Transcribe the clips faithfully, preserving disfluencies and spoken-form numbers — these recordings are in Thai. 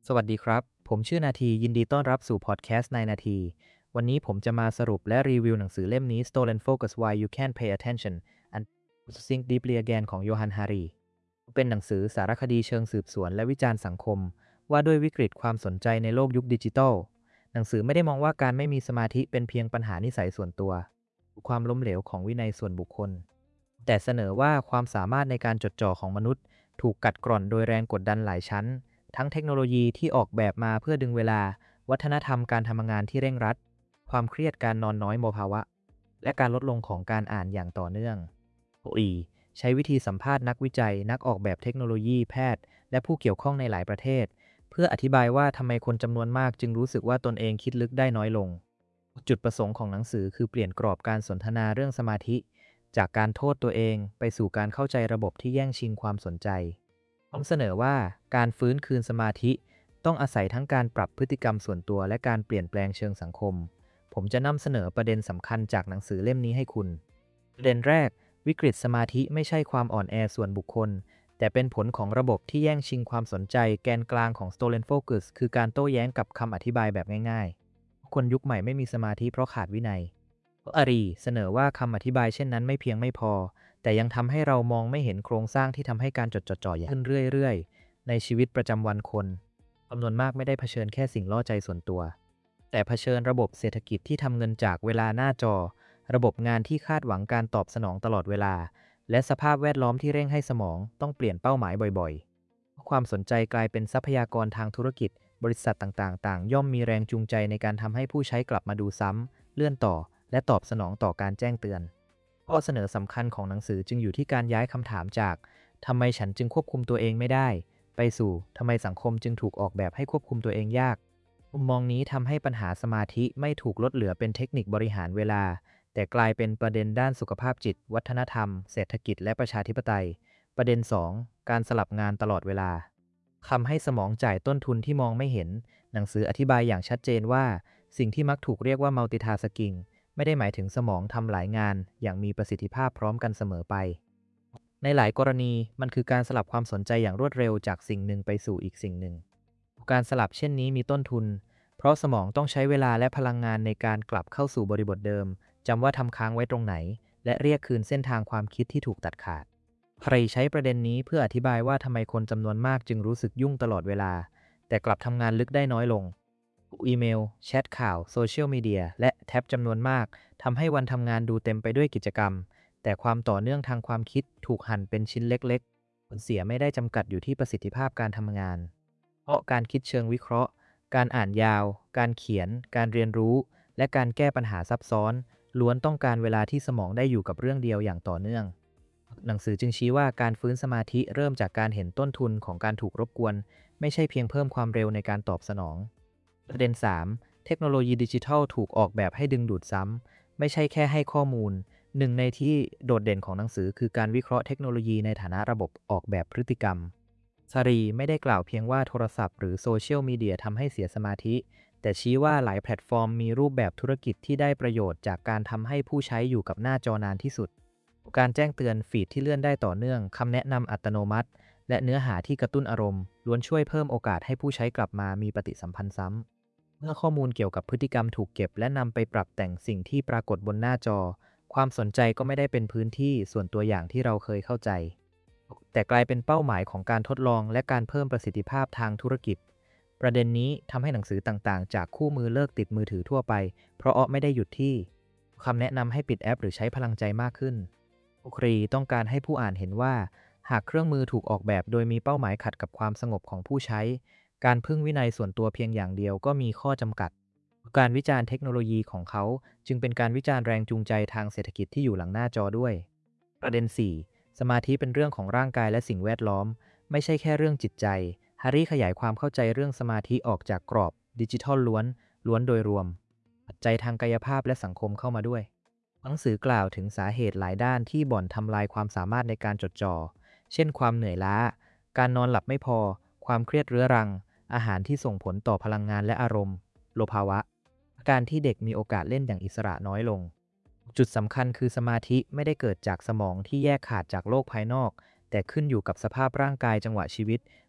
สวัสดีครับ ผมชื่อนาทียินดีต้อนรับสู่พอดแคสต์ในนาที วันนี้ผมจะมาสรุปและรีวิวหนังสือเล่มนี้ Stolen Focus Why You Can't Pay Attention and Think Deeply Again ของโยฮัน ฮารี เป็นหนังสือสารคดีเชิงสืบสวนและวิจารณ์สังคม ว่าด้วยวิกฤตความสนใจในโลกยุคดิจิทัล หนังสือไม่ได้มองว่าการไม่มีสมาธิเป็นเพียงปัญหานิสัยส่วนตัว ความล้มเหลวของวินัยส่วนบุคคล แต่เสนอว่าความสามารถในการจดจ่อของมนุษย์ถูกกัดกร่อนโดยแรงกดดันหลายชั้น ทั้งเทคโนโลยีที่ออกแบบมาเพื่อดึงเวลา วัฒนธรรมการทำงานที่เร่งรัด ความเครียดการนอนน้อยมลภาวะ และการลดลงของการอ่านอย่างต่อเนื่องโออีใช้วิธีสัมภาษณ์นักวิจัย นักออกแบบเทคโนโลยีแพทย์ และผู้เกี่ยวข้องในหลายประเทศ เพื่ออธิบายว่าทำไมคนจำนวนมากจึงรู้สึกว่าตนเองคิดลึกได้น้อยลง จุดประสงค์ของหนังสือคือเปลี่ยนกรอบการสนทนาเรื่องสมาธิ จากการโทษตัวเองไปสู่การเข้าใจระบบที่แย่งชิงความสนใจผมเสนอว่าการฟื้นคืนสมาธิต้องอาศัยทั้งการปรับพฤติกรรมส่วนตัวและการเปลี่ยนแปลงเชิงสังคม ผมจะนำเสนอประเด็นสำคัญจากหนังสือเล่มนี้ให้คุณ ประเด็นแรกวิกฤตสมาธิไม่ใช่ความอ่อนแอส่วนบุคคล แต่เป็นผลของระบบที่แย่งชิงความสนใจแกนกลางของ Stolen Focus คือการโต้แย้งกับคำอธิบายแบบง่ายๆ คนยุคใหม่ไม่มีสมาธิเพราะขาดวินัยอารีเสนอว่าคำอธิบายเช่นนั้นไม่เพียงไม่พอ แต่ยังทำให้เรามองไม่เห็นโครงสร้างที่ทำให้การจดจ่อๆขึ้นเรื่อยๆ ในชีวิตประจำวันคนจำนวนมากไม่ได้เผชิญแค่สิ่งล่อใจส่วนตัว แต่เผชิญระบบเศรษฐกิจที่ทำเงินจากเวลาหน้าจอ ระบบงานที่คาดหวังการตอบสนองตลอดเวลา และสภาพแวดล้อมที่เร่งให้สมองต้องเปลี่ยนเป้าหมายบ่อยๆ ความสนใจกลายเป็นทรัพยากรทางธุรกิจ บริษัทต่างๆ ต่างย่อมมีแรงจูงใจในการทำให้ผู้ใช้กลับมาดูซ้ำเลื่อนต่อ และตอบสนองต่อการแจ้งเตือนข้อเสนอสำคัญของหนังสือจึงอยู่ที่การย้ายคำถามจากทำไมฉันจึงควบคุมตัวเองไม่ได้ไปสู่ทำไมสังคมจึงถูกออกแบบให้ควบคุมตัวเองยากมุมมองนี้ทำให้ปัญหาสมาธิไม่ถูกลดเหลือเป็นเทคนิคบริหารเวลาแต่กลายเป็นประเด็นด้านสุขภาพจิตวัฒนธรรมเศรษฐกิจและประชาธิปไตยประเด็น สอง การสลับงานตลอดเวลาทำให้สมองจ่ายต้นทุนที่มองไม่เห็นหนังสืออธิบายอย่างชัดเจนว่าสิ่งที่มักถูกเรียกว่า multitaskingไม่ได้หมายถึงสมองทำหลายงานอย่างมีประสิทธิภาพพร้อมกันเสมอไป ในหลายกรณีมันคือการสลับความสนใจอย่างรวดเร็วจากสิ่งหนึ่งไปสู่อีกสิ่งหนึ่ง การสลับเช่นนี้มีต้นทุน เพราะสมองต้องใช้เวลาและพลังงานในการกลับเข้าสู่บริบทเดิมจำว่าทำค้างไว้ตรงไหน และเรียกคืนเส้นทางความคิดที่ถูกตัดขาดใครใช้ประเด็นนี้เพื่ออธิบายว่าทำไมคนจำนวนมากจึงรู้สึกยุ่งตลอดเวลา แต่กลับทำงานลึกได้น้อยลงอีเมลแชทข่าวโซเชียลมีเดียและแท็บจำนวนมากทำให้วันทำงานดูเต็มไปด้วยกิจกรรมแต่ความต่อเนื่องทางความคิดถูกหั่นเป็นชิ้นเล็กๆผลเสียไม่ได้จำกัดอยู่ที่ประสิทธิภาพการทำงานเพราะการคิดเชิงวิเคราะห์การอ่านยาวการเขียนการเรียนรู้และการแก้ปัญหาซับซ้อนล้วนต้องการเวลาที่สมองได้อยู่กับเรื่องเดียวอย่างต่อเนื่องหนังสือจึงชี้ว่าการฟื้นสมาธิเริ่มจากการเห็นต้นทุนของการถูกรบกวนไม่ใช่เพียงเพิ่มความเร็วในการตอบสนองประเด็น สาม เทคโนโลยีดิจิทัลถูกออกแบบให้ดึงดูดซ้ำไม่ใช่แค่ให้ข้อมูลหนึ่งในที่โดดเด่นของหนังสือคือการวิเคราะห์เทคโนโลยีในฐานะระบบออกแบบพฤติกรรมซารีไม่ได้กล่าวเพียงว่าโทรศัพท์หรือโซเชียลมีเดียทำให้เสียสมาธิแต่ชี้ว่าหลายแพลตฟอร์มมีรูปแบบธุรกิจที่ได้ประโยชน์จากการทำให้ผู้ใช้อยู่กับหน้าจอนานที่สุดการแจ้งเตือนฟีดที่เลื่อนได้ต่อเนื่องคำแนะนำอัตโนมัติและเนื้อหาที่กระตุ้นอารมณ์ล้วนช่วยเพิ่มโอกาสให้ผู้ใช้กลับมามีปฏิสัมพันธ์ซ้ำเมื่อข้อมูลเกี่ยวกับพฤติกรรมถูกเก็บและนำไปปรับแต่งสิ่งที่ปรากฏบนหน้าจอความสนใจก็ไม่ได้เป็นพื้นที่ส่วนตัวอย่างที่เราเคยเข้าใจแต่กลายเป็นเป้าหมายของการทดลองและการเพิ่มประสิทธิภาพทางธุรกิจประเด็นนี้ทำให้หนังสือต่างๆจากคู่มือเลิกติดมือถือทั่วไปเพราะอ้อไม่ได้หยุดที่คำแนะนำให้ปิดแอปหรือใช้พลังใจมากขึ้นโครีต้องการให้ผู้อ่านเห็นว่าหากเครื่องมือถูกออกแบบโดยมีเป้าหมายขัดกับความสงบของผู้ใช้การพึ่งวินัยส่วนตัวเพียงอย่างเดียวก็มีข้อจำกัดการวิจารณ์เทคโนโลยีของเขาจึงเป็นการวิจารณ์แรงจูงใจทางเศรษฐกิจที่อยู่หลังหน้าจอด้วยประเด็น สี่ สมาธิเป็นเรื่องของร่างกายและสิ่งแวดล้อมไม่ใช่แค่เรื่องจิตใจฮารีขยายความเข้าใจเรื่องสมาธิออกจากกรอบดิจิทัลล้วนล้วนโดยรวมปัจจัยทางกายภาพและสังคมเข้ามาด้วยหนังสือกล่าวถึงสาเหตุหลายด้านที่บ่อนทำลายความสามารถในการจดจ่อเช่นความเหนื่อยล้าการนอนหลับไม่พอความเครียดเรื้อรังอาหารที่ส่งผลต่อพลังงานและอารมณ์โลภาวะการที่เด็กมีโอกาสเล่นอย่างอิสระน้อยลงจุดสำคัญคือสมาธิไม่ได้เกิดจากสมองที่แยกขาดจากโลกภายนอกแต่ขึ้นอยู่กับสภาพร่างกายจังหวะชีวิต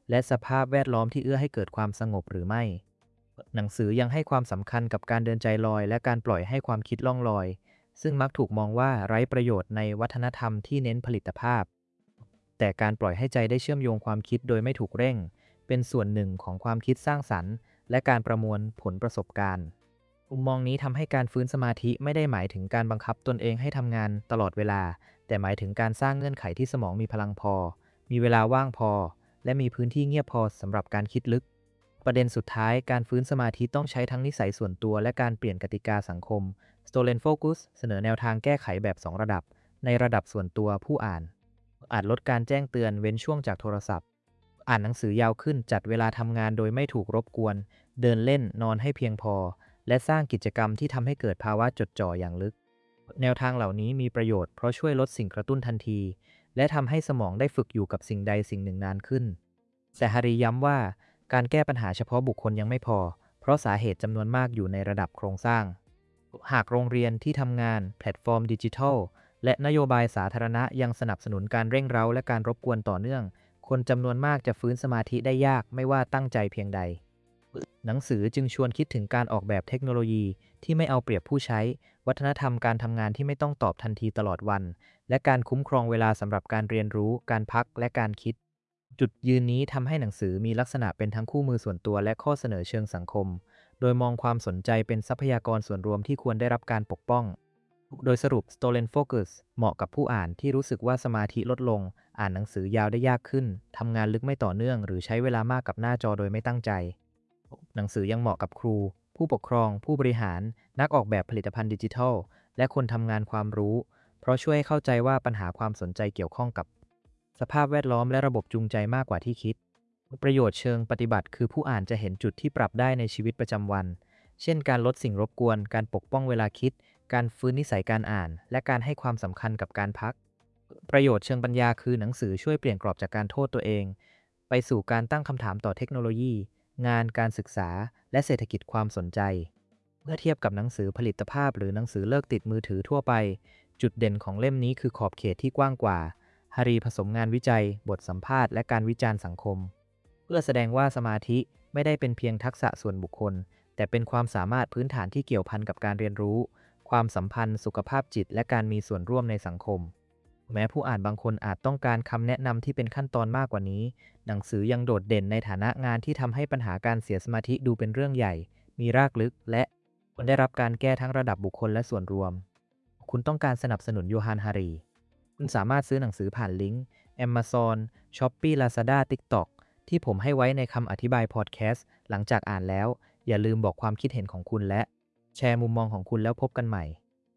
และสภาพแวดล้อมที่เอื้อให้เกิดความสงบหรือไม่ หนังสือยังให้ความสำคัญกับการเดินใจลอยและการปล่อยให้ความคิดล่องลอยซึ่งมักถูกมองว่าไร้ประโยชน์ในวัฒนธรรมที่เน้นผลิตภาพแต่การปล่อยให้ใจได้เชื่อมโยงความคิดโดยไม่ถูกเร่งเป็นส่วนหนึ่งของความคิดสร้างสรรค์และการประมวลผลประสบการณ์มุมมองนี้ทำให้การฟื้นสมาธิไม่ได้หมายถึงการบังคับตนเองให้ทำงานตลอดเวลาแต่หมายถึงการสร้างเงื่อนไขที่สมองมีพลังพอมีเวลาว่างพอและมีพื้นที่เงียบพอสำหรับการคิดลึกประเด็นสุดท้ายการฟื้นสมาธิต้องใช้ทั้งนิสัยส่วนตัวและการเปลี่ยนกติกาสังคม Stolen Focus เสนอแนวทางแก้ไขแบบสองระดับในระดับส่วนตัวผู้อ่านอาจลดการแจ้งเตือนเว้นช่วงจากโทรศัพท์อ่านหนังสือยาวขึ้นจัดเวลาทำงานโดยไม่ถูกรบกวนเดินเล่นนอนให้เพียงพอและสร้างกิจกรรมที่ทำให้เกิดภาวะจดจ่ออย่างลึกแนวทางเหล่านี้มีประโยชน์เพราะช่วยลดสิ่งกระตุ้นทันทีและทำให้สมองได้ฝึกอยู่กับสิ่งใดสิ่งหนึ่งนานขึ้นแต่ฮารีย้ำว่าการแก้ปัญหาเฉพาะบุคคลยังไม่พอเพราะสาเหตุจำนวนมากอยู่ในระดับโครงสร้างหากโรงเรียนที่ทำงานแพลตฟอร์มดิจิทัลและนโยบายสาธารณะยังสนับสนุนการเร่งเร้าและการรบกวนต่อเนื่องคนจำนวนมากจะฟื้นสมาธิได้ยากไม่ว่าตั้งใจเพียงใดหนังสือจึงชวนคิดถึงการออกแบบเทคโนโลยีที่ไม่เอาเปรียบผู้ใช้วัฒนธรรมการทำงานที่ไม่ต้องตอบทันทีตลอดวันและการคุ้มครองเวลาสำหรับการเรียนรู้การพักและการคิดจุดยืนนี้ทำให้หนังสือมีลักษณะเป็นทั้งคู่มือส่วนตัวและข้อเสนอเชิงสังคมโดยมองความสนใจเป็นทรัพยากรส่วนรวมที่ควรได้รับการปกป้องโดยสรุป Stolen Focus เหมาะกับผู้อ่านที่รู้สึกว่าสมาธิลดลงอ่านหนังสือยาวได้ยากขึ้นทำงานลึกไม่ต่อเนื่องหรือใช้เวลามากกับหน้าจอโดยไม่ตั้งใจหนังสือยังเหมาะกับครูผู้ปกครองผู้บริหารนักออกแบบผลิตภัณฑ์ดิจิทัลและคนทำงานความรู้เพราะช่วยให้เข้าใจว่าปัญหาความสนใจเกี่ยวข้องกับสภาพแวดล้อมและระบบจูงใจมากกว่าที่คิดประโยชน์เชิงปฏิบัติคือผู้อ่านจะเห็นจุดที่ปรับได้ในชีวิตประจำวันเช่นการลดสิ่งรบกวนการปกป้องเวลาคิดการฟื้นนิสัยการอ่านและการให้ความสำคัญกับการพักประโยชน์เชิงปัญญาคือหนังสือช่วยเปลี่ยนกรอบจากการโทษตัวเองไปสู่การตั้งคำถามต่อเทคโนโลยีงานการศึกษาและเศรษฐกิจความสนใจเมื่อเทียบกับหนังสือผลิตภาพหรือหนังสือเลิกติดมือถือทั่วไปจุดเด่นของเล่มนี้คือขอบเขตที่กว้างกว่าฮารีผสมงานวิจัยบทสัมภาษณ์และการวิจารณ์สังคมเพื่อแสดงว่าสมาธิไม่ได้เป็นเพียงทักษะส่วนบุคคลแต่เป็นความสามารถพื้นฐานที่เกี่ยวพันกับการเรียนรู้ความสัมพันธ์สุขภาพจิตและการมีส่วนร่วมในสังคมแม้ผู้อ่านบางคนอาจต้องการคำแนะนำที่เป็นขั้นตอนมากกว่านี้หนังสือยังโดดเด่นในฐานะงานที่ทำให้ปัญหาการเสียสมาธิดูเป็นเรื่องใหญ่มีรากลึกและควรได้รับการแก้ทั้งระดับบุคคลและส่วนรวมคุณต้องการสนับสนุนโยฮัน ฮารีคุณสามารถซื้อหนังสือผ่านลิงก์ Amazon Shopee Lazada TikTok ที่ผมให้ไว้ในคำอธิบายพอดแคสต์หลังจากอ่านแล้วอย่าลืมบอกความคิดเห็นของคุณและแชร์มุมมองของคุณแล้วพบกันใหม่